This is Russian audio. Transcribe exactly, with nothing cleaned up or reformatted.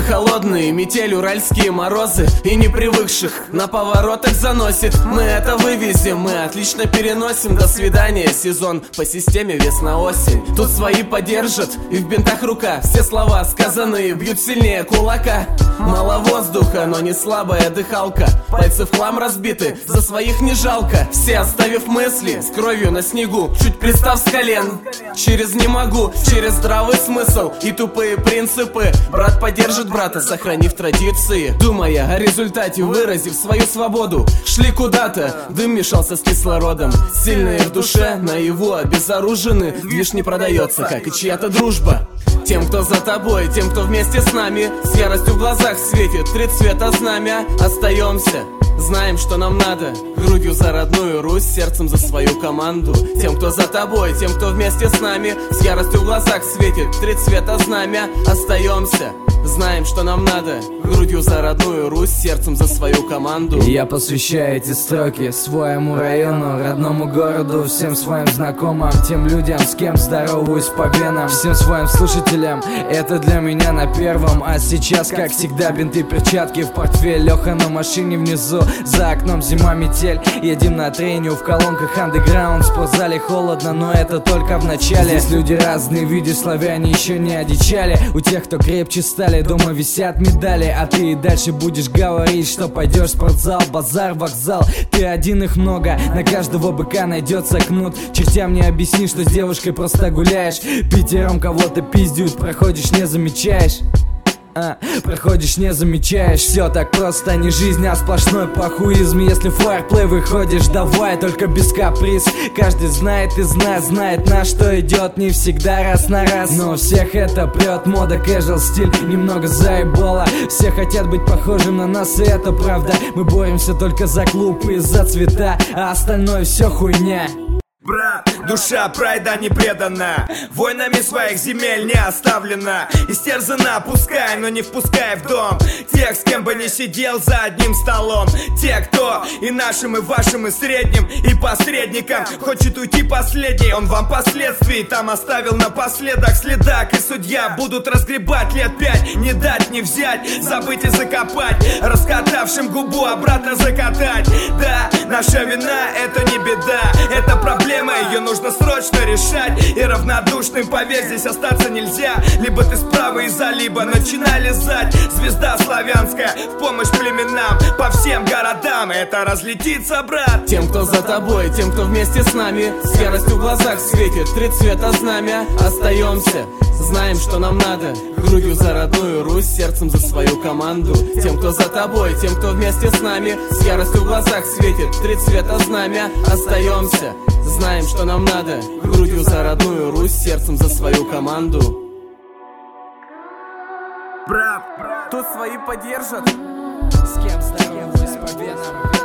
холодные, метель, уральские морозы. И непривыкших на поворотах заносит. Мы это вывезем, мы отлично переносим. До свидания, сезон по системе весна-осень. Тут свои поддержат, и в бинтах рука. Все слова сказанные бьют сильнее кулака. Мало воздуха, но не слабая дыхалка. Пальцы в хлам разбиты, за своих не жалко. Все оставив мысли, с кровью на снегу, чуть пристав с колен. Через не могу, через здравый смысл и тупые принципы. Брат поддержит брата, сохранив традиции. Думая о результате, выразив свою свободу. Шли куда-то, дым мешался с кислородом. Сильные в душе, наяву обезоружены. Движ не продается, как и чья-то дружба. Тем, кто за тобой, тем, кто вместе с нами. С яростью в глазах светит три цвета знамя. Остаемся, знаем, что нам надо. Грудью за родную Русь, сердцем за свою команду. Тем, кто за тобой, тем, кто вместе с нами. С яростью в глазах светит три цвета знамя. Остаемся, знаем, что нам надо. Грудью за родную Русь, сердцем за свою команду. Я посвящаю эти строки своему району, родному городу, всем своим знакомым, тем людям, с кем здороваюсь по венам, всем своим слушателям. Это для меня на первом. А сейчас, как всегда, бинты, перчатки в портфель. Леха на машине внизу, за окном зима, метель. Едем на трению в колонках андеграунд. В спортзале холодно, но это только в начале. Здесь люди разные, видишь, славяне еще не одичали. У тех, кто крепче стали, дома висят медали. А ты и дальше будешь говорить, что пойдешь в спортзал, базар, вокзал. Ты один, их много, на каждого быка найдется кнут. Чертям не объясни, что с девушкой просто гуляешь. Пятером кого-то пиздят, проходишь, не замечаешь. А, проходишь, не замечаешь. Все так просто, не жизнь, а сплошной похуизм. Если в фаерплей выходишь, давай, только без каприз. Каждый знает из нас, знает на что идет. Не всегда раз на раз, но у всех это прет. Мода, casual стиль, немного заебала. Все хотят быть похожим на нас, и это правда. Мы боремся только за клуб и за цвета, а остальное все хуйня. Брат, душа прайда не предана, войнами своих земель не оставлена. Истерзана, пускай, но не впускай в дом тех, с кем бы не сидел за одним столом. Те, кто и нашим, и вашим, и средним, и посредникам хочет уйти последний. Он вам последствий там оставил напоследок. Следак и судья будут разгребать лет пять. Не дать, не взять, забыть и закопать. Раскатавшим губу обратно закатать. Да, наша вина это не беда, это проблема. Ее нужно срочно решать. И равнодушным, поверь, здесь остаться нельзя. Либо ты справа из-за, либо начинай лизать. Звезда славянская в помощь племенам по всем городам. Это разлетится, брат. Тем, кто за тобой, тем, кто вместе с нами. С яростью в глазах светит три цвета знамя. Остаемся, знаем, что нам надо. Грудью за родную Русь, сердцем за свою команду. Тем, кто за тобой, тем, кто вместе с нами. С яростью в глазах светит три цвета знамя. Остаемся, знаем, что нам надо. Грудью за родную Русь, сердцем за свою команду. Брат, тут свои поддержат. С кем здороваюсь по венам.